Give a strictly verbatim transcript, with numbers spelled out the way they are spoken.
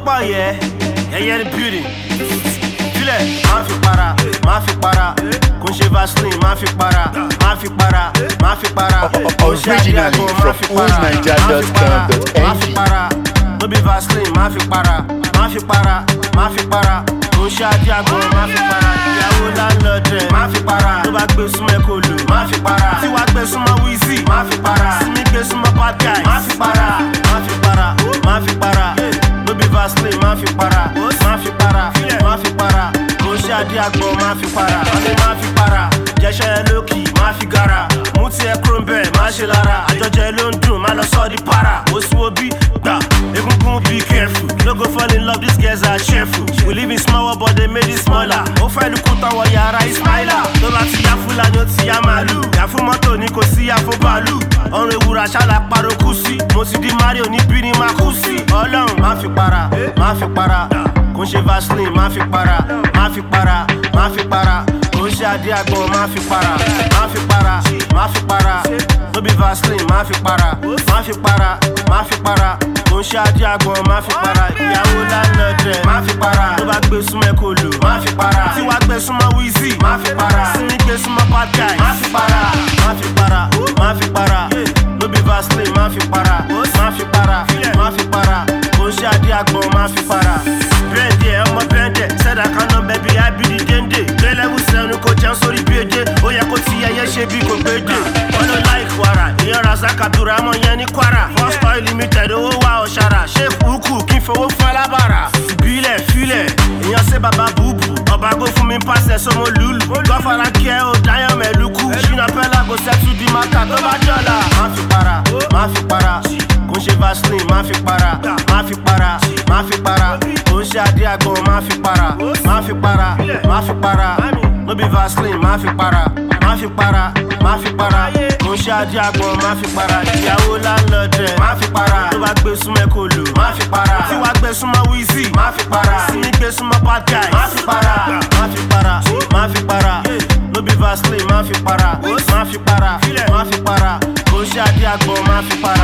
pọ̀ yẹ, ẹyẹ ní beauty. Filẹ̀, máa fi para, máa fi para. Kò ń ṣe Vaseline, máa fi para, máa fi para, máa fi para. Originally from old niger dot com dot Máa fi n g. para, no be Vaseline, máa fi para, máa fi para, máa fi para. Kò ń ṣe Adiago, máa fi para. Ìyàwó landlord, máa fi para. Tó bá gbé súnmọ́ Èkó lò, máa fi para. Tí wàá gbé súnmọ́ Wizzy, máa fi para. Simi gbé súnmọ́ Bad Guy, máa fi para, máa fi para, máa fi para. No be Vaseline, máa fi para, máa fi para, máa fi para. Kò ń ṣe Adiago, máa fi para. Ọdẹ máa fi para. Jẹ́ṣẹ́ ẹ lókì, máa fi gara. Mú ti ẹ kúrò ń bẹ̀, máa ṣe lára. Àjọjẹ ló ń dùn, máa lọ sọ́ di para. Oṣù òbí gbà, egungun be careful. No go fall in love, these girls are cheerful. We live in small world, but they made it smaller. Ó fẹ́ lukú tọwọ́ yàrá Ismaila. Tó bá ti yá Fúlàní, ó ti yá màálù. Yà fún mọ́tò ni kò sí yà fún bàálù. Ọrùn ewúrà ṣáàlà parọ́ kú sí. Mo ti di Mario níbí ni máa kú sí. Ọlọ́run máa fi para, máa fi para. Kò ń ṣe Vaseline, máa fi para, máa fi para, máa fi para. Kò ń ṣe Adiago, máa fi para, máa fi para, máa fi para. No be Vaseline, máa fi para, máa fi para, máa fi para. Kò ń ṣe Adiago, máa fi para. Ìyàwó landlord, máa fi para. Tó bá gbé súnmọ́ Èkó lò, máa fi para. Tí wàá gbé súnmọ́ Wizzy, máa fi para. Simi gbé súnmọ́ Bad Guy, máa fi para, máa fi para, máa fi para. No be Vaseline, máa fi para, máa fi para, máa fi para. Kò ń ṣe Adiago, máa fi para. Bẹ́ẹ̀dẹ̀ ọmọ bẹ́ẹ̀dẹ̀, sẹ́dá kaná bẹ́bí ábídí déndé. Gbẹ́lẹ́wù sẹ́nu kò jẹun sórí bí èdè. Ó yẹ kó ti ẹyẹ ṣe bí kò gbédè. Wọ́n ló láì kwara, ìyẹn Razak Abdulrahman yẹn ní kwara. First Oil Limited owó wa ọ̀ṣàrà. Sheikh Uku kí n fowó fún alábàárà. Ìbílẹ̀ filẹ̀, èèyàn ṣe bàbá búùbù. Ọ̀bàgó fún mi pàṣẹ sọmọ lùlù. Gọ́fàrà kí ẹ ò dáyọ̀ mẹ́lùkù. Ṣínà Pẹ́lá kò sẹ́tù di maka tó bá dọ̀là. Má fi para, má fi para. Kò ń ṣe Vaseline, má fi para, má fi para, má fi para. Kò ń ṣe Adiago, má fi para, má fi para, má fi para. No be Vaseline, má fi para, má fi para, má fi para. Kò ń ṣe Adiago, má fi para. Ìyàwó landlord, má fi para. Tó bá gbé súnmọ́ Èkó lò, má fi para. Tí wàá gbé súnmọ́ Wizzy, má fi para. Simi gbé súnmọ́ Bad Guy, má fi para, má fi para, má fi para. No be Vaseline, má fi para, má fi para, má fi para. Kò ń ṣe Adiago, má fi para.